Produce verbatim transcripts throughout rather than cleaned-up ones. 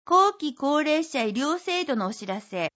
後期高齢者医療制度のお知らせ。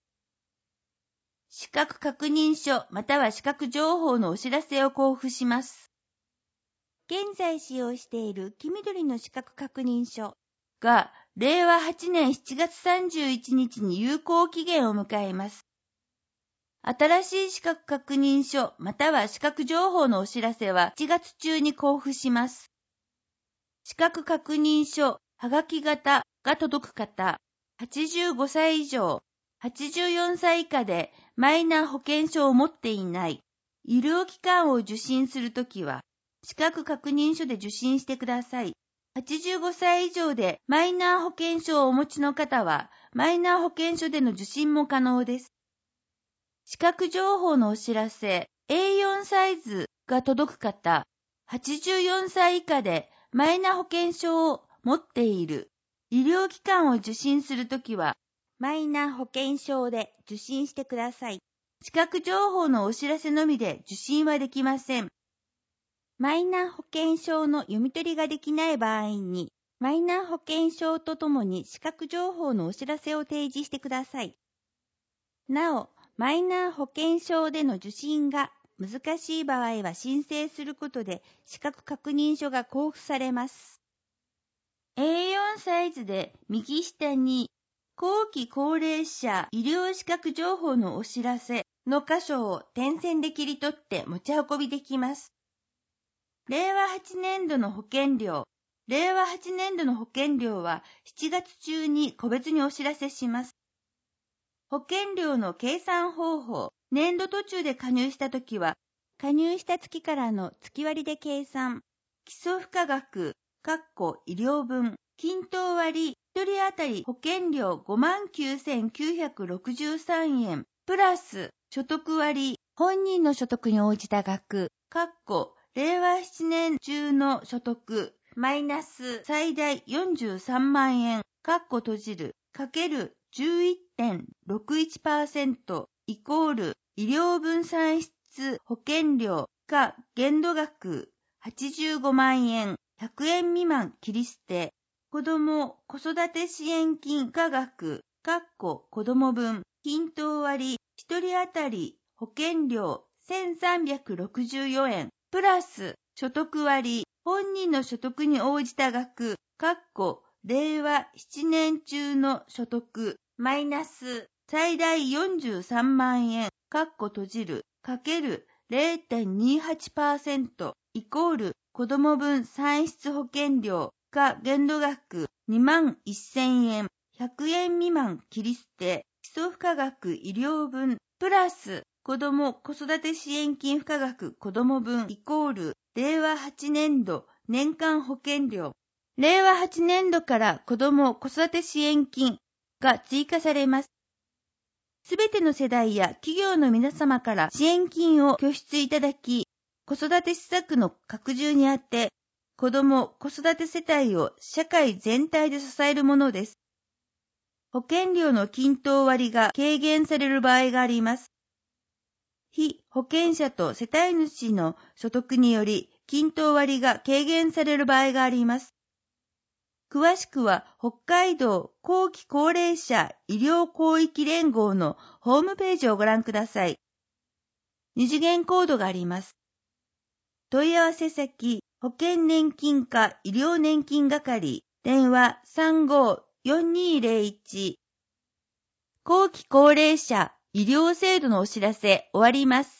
資格確認書または資格情報のお知らせを交付します。現在使用している黄緑の資格確認書がれいわはちねんしちがつさんじゅういちにちに有効期限を迎えます。新しい資格確認書または資格情報のお知らせはしちがつちゅうに交付します。資格確認書はがき型が届く方、はちじゅうごさい以上、はちじゅうよんさい以下でマイナ保険証を持っていない、医療機関を受診するときは、資格確認書で受診してください。はちじゅうごさい以上でマイナ保険証をお持ちの方は、マイナ保険証での受診も可能です。資格情報のお知らせ、エーよん サイズが届く方、はちじゅうよんさい以下でマイナ保険証を持っている、医療機関を受診するときは、マイナ保険証で受診してください。資格情報のお知らせのみで受診はできません。マイナ保険証の読み取りができない場合に、マイナ保険証とともに資格情報のお知らせを提示してください。なお、マイナ保険証での受診が難しい場合は申請することで資格確認書が交付されます。エーよん サイズで右下に後期高齢者医療資格情報のお知らせの箇所を点線で切り取って持ち運びできます。れいわはちねんどの保険料。れいわはちねんどの保険料はしちがつちゅうに個別にお知らせします。保険料の計算方法。年度途中で加入したときは、加入した月からの月割で計算。基礎付加額、医療分、均等割、ひとり当たり保険料 ごまんきゅうせんきゅうひゃくろくじゅうさんえん、プラス所得割、本人の所得に応じた額、れいわななねん中の所得、マイナス最大よんじゅうさんまんえん、閉じる、かける じゅういってんろくいちパーセント イコール医療分産出保険料が限度額はちじゅうごまんえん、ひゃくえん未満切り捨て、子ども子育て支援金価額、子ども分、均等割、ひとり当たり保険料せんさんびゃくろくじゅうよえん、プラス所得割、本人の所得に応じた額、れいわななねん中の所得、マイナス最大よんじゅうさんまんえん、閉じる、かける れいてんにはちパーセント イコール子ども分産出保険料が限度額にまんせんえん、ひゃくえん未満切り捨て、基礎付加額医療分、プラス子ども子育て支援金付加額子ども分イコールれいわはちねんど年間保険料。れいわはちねんどから子ども子育て支援金が追加されます。すべての世代や企業の皆様から支援金を拠出いただき、子育て施策の拡充にあって、子ども子育て世帯を社会全体で支えるものです。保険料の均等割が軽減される場合があります。被保険者と世帯主の所得により均等割が軽減される場合があります。詳しくは北海道後期高齢者医療広域連合のホームページをご覧ください。二次元コードがあります。問い合わせ先、保険年金課医療年金係、電話 さんごーよんにーぜろいち。後期高齢者医療制度のお知らせ終わります。